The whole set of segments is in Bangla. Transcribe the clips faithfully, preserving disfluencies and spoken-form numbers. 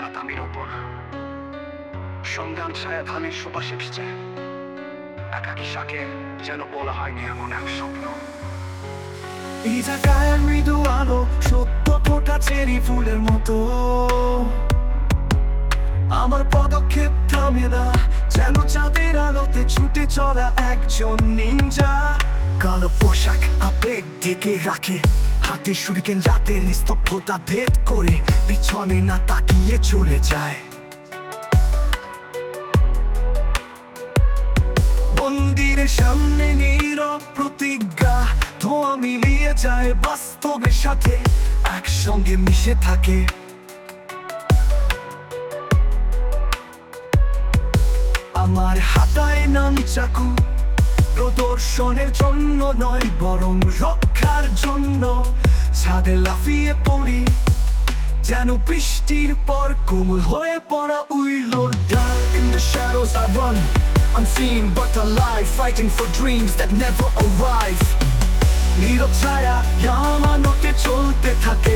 তাতামির উপর সন্ধান ছায়া ধানের সুবাসে ভিজে একাকী শাকে যেন বলা হয়নি এমন এক স্বপ্ন। ভিজা গায়ের মৃদু আলো সত্য ফোটা চেরি ফুলের মতো, আমার পদক্ষেপ থামে না যেন চাঁদের আলোতে ছুটে চলা একজন নিনজা। কালো পোশাক আবেগ ঢেকে রাখে, হাতে শুরিকেন রাতের নিস্তব্ধতা ভেদ করে পিছনে না তাকিয়ে চলে যায়। মন্দিরের সামনে নীরব প্রতিজ্ঞা, ধোঁয়া মিলিয়ে যায় বাস্তবের সাথে একসঙ্গে মিশে থাকে। আমার হাতায় নাম চাকু, প্রদর্শনের জন্য নয় বরং রক্ষার জন্য। ছাদে লাফিয়ে পড়ি যেন বৃষ্টির পর কোমল হয়ে পড়া উইলোর ডাল। In the shadows I run, unseen but alive, fighting for dreams that never arrive. নীরব ছায়া ইয়ামানোতে চলতে থাকে,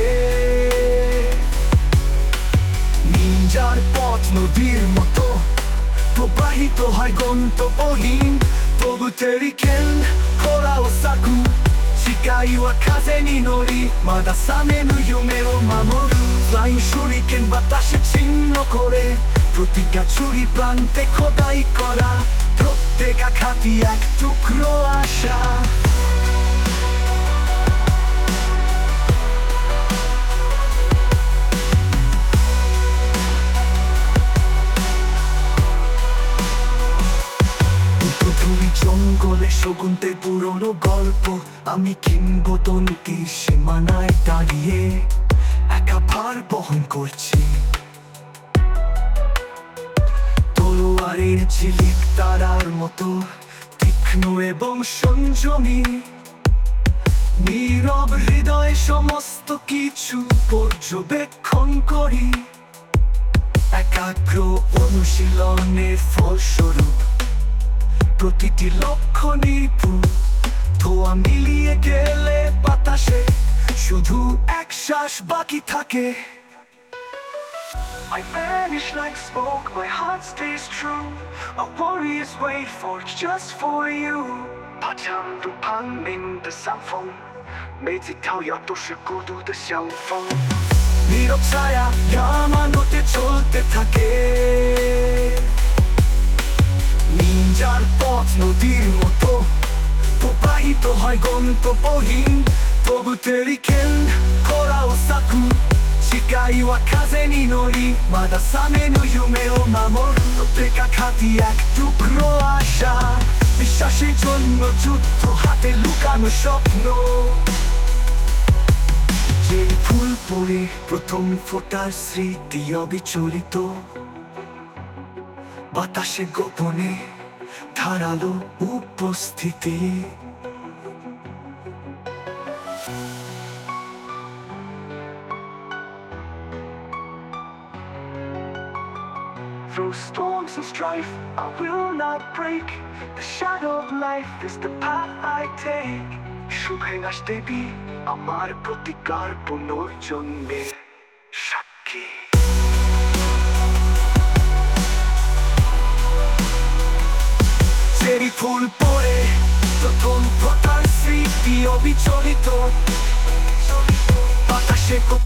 নিনজার পথ নদীর মতো প্রবাহিত হয় গন্তব্যহীন। তবু তেরিকেন খোলা ও সাকু চিকাই wa kaze ni nori mada samenu yume o mamoru। Flying shuriken বাতাসে ছিন্ন করে প্রতিজ্ঞা ছুরি প্রান্তে খোদাই করা, প্রত্যেক আঘাতই এক টুকরো আশা। জঙ্গলে শগুনতে পুরনো গল্প, আমি কিংবদন্তির সীমানায় দাঁড়িয়ে একা ভার বহন করছি। তলোয়ারের ঝিলিক তারার মতো তীক্ষ্ণ এবং সংযমী, নীরব হৃদয়ে সমস্ত কিছু পর্যবেক্ষণ করি। একাগ্র অনুশীলনের ফলস্বরূপ প্রতিটি লক্ষ্য নিপুণ, ধোঁয়া মিলিয়ে গেলে বাতাসে শুধু এক শ্বাস বাকি থাকে। I vanish like smoke, my heart stays true. Our warriors wait for just for you. 他将路旁鸣的山峰，每次跳跃都是孤独的相逢。নীরব ছায়া ইয়ামানোতে চলতে থাকে, নিনজার পথ নদীর মতো প্রবাহিত হয় গন্তব্যহীন। তবু তেরিকেন খোলা ও সাকু চিকাই wa kaze ni nori mada samenu yume o mamoru। প্রত্যেক আঘাতই এক টুকরো আশা, বিশ্বাসের জন্য যুদ্ধ, হাতে লুকানো স্বপ্ন। যে ফুল পড়ে প্রথম ফোটার স্মৃতি অবিচলিত, বাতাসে গোপনে ধারালো উপস্থিতি। Through storms and strife, I will not break. The shadow of life is the path I take. শুভে নাশ দেবী আমার প্রতিকার পুনর্জন্মের সাক্ষী। চেরি ফুল পড়ে প্রথম ফোটার স্মৃতি অবিচলিত, বাতাসে